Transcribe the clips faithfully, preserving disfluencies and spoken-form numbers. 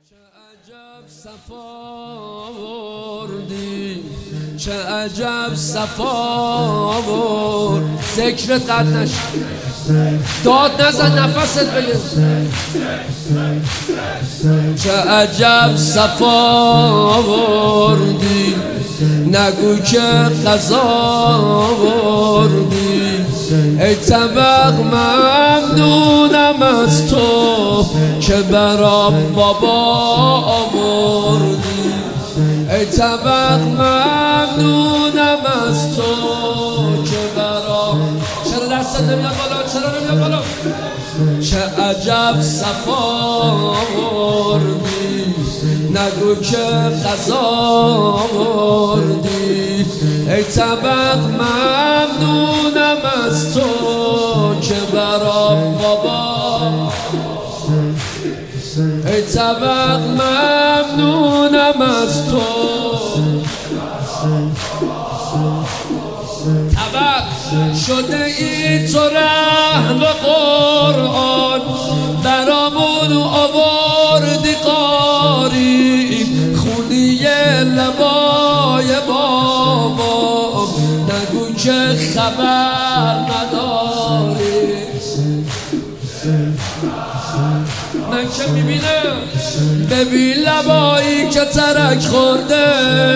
چه عجب صفا وردی، چه عجب صفا ورد. ذکرت قد نشد، داد نزن، نفست بگیر. چه عجب صفا وردی، نگو که قضا وردی. ای طبق ممنونم از تو که برام بابا آوردی. ای طبق ممنونم از تو که برام. چرا دستت نمیاد بالا؟ چرا نمیاد بالا؟ چه عجب صفا وردی، نگو که قضا وردی. ای طبق ممنونم از تو که برام بابا. ای طبق ممنونم از تو. طبق شده ای تو رحم قرآن، برامون آوردی قاری. خونی لبای بابا، نگو که خبر نداری. من که میبینم، ببین لبایی که ترک خورده،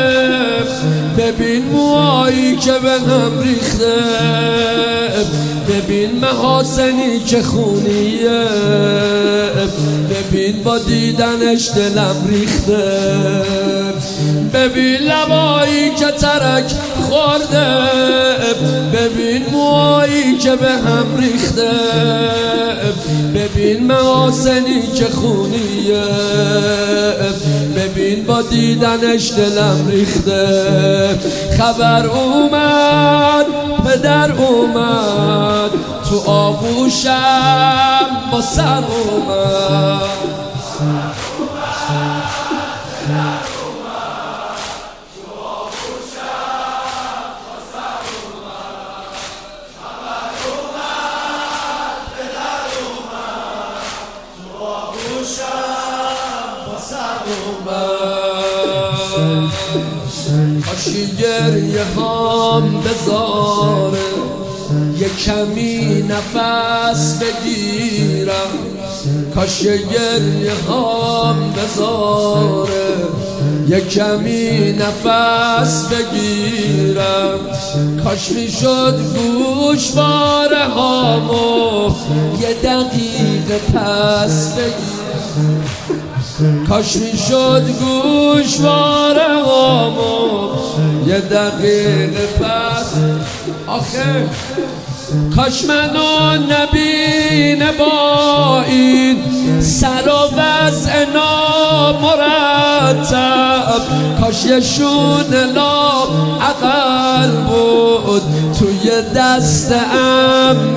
ببین موهایی که به هم ریخته، ببین محاسنی که خونیه، ببین با دیدنش دلم ریخته. ببین لبایی که ترک خورده، ببین موهایی که به هم ریخته، ببین محاسنی که خونیه، ببین با دیدنش دلم ریخته. خبر اومد، پدر اومد، تو آغوشم با سر اومد. کاشی گریه هام بذاره، یه کمی نفس بگیرم. کاشی گریه هام بذاره، یه کمی نفس بگیرم. کاش میشد گوشواره هامو یه دقیقه پس بگیرم. کاش میشد گوشواره هامو یه دقیقه پس. آخه کاش منو نبینه با این سر و وضع نامرتب. کاش یه شونه لاب عقل بود توی دست عم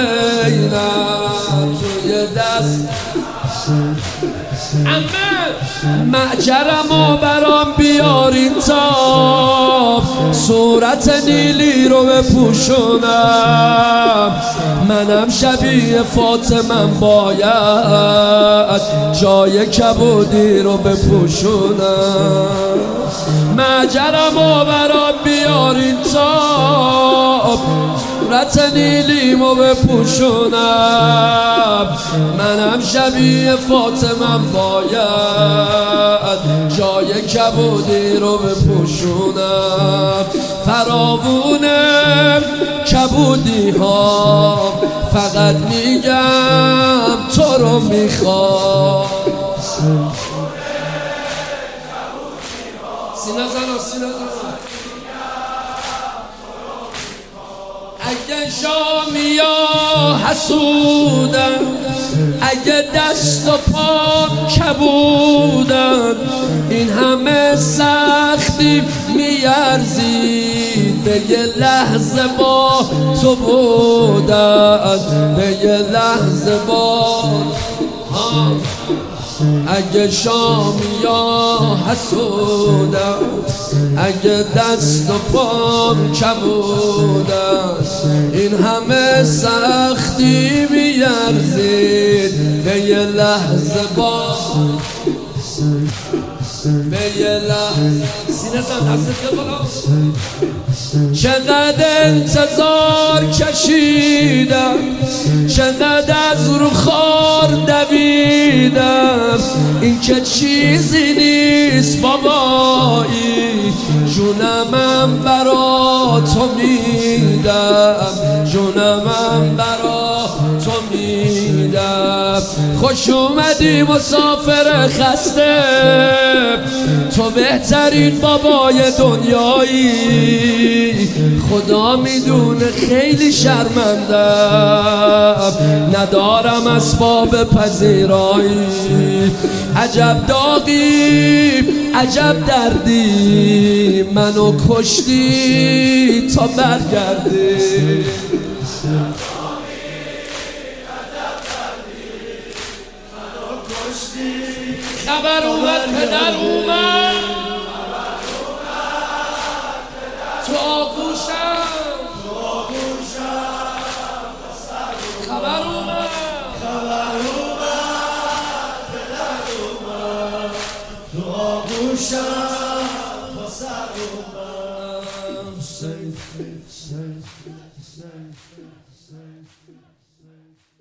زینب، توی دست عمه. معجرمو برام بیارین تا صورت نیلی رو بپوشونم. منم شبیه فاطمم باید جای کبودی رو بپوشونم. معجرمو برام بیارین تا صورت نیلیمو بپوشونم. منم شبیه فاطمم باید جای کبودی رو بپوشونم. فراوونه کبودی ها، فقط میگم تو رو میخوام. سینه زن و سینه زن. اگه شامیا حسودن، اگه دست و پا کبودن، این همه سختی میارزید به یه لحظه با تو بودن، به یه لحظه با. اگه شامیا حسودن، اگه دست و پام کبودن، این همه سختی میارزید به یه لحظه با. به یه لحظه سینه زن دستت بالا چقدر انتظار کشیدم چقدر از رو خار دویدم این که چیزی نیست بابایی جونمم برا تو میدم جونمم برا تو میدم خوش اومدی مسافر خسته تو بهترین بابای دنیایی خدا میدونه خیلی شرمندم ندارم اسباب پذیرایی عجب داغی عجب دردی منو کشتی تا برگردی خبر اومد پدر اومد تو آغوشم خبر اومد خبر اومد پدر اومد تو آغوشم پسر اومد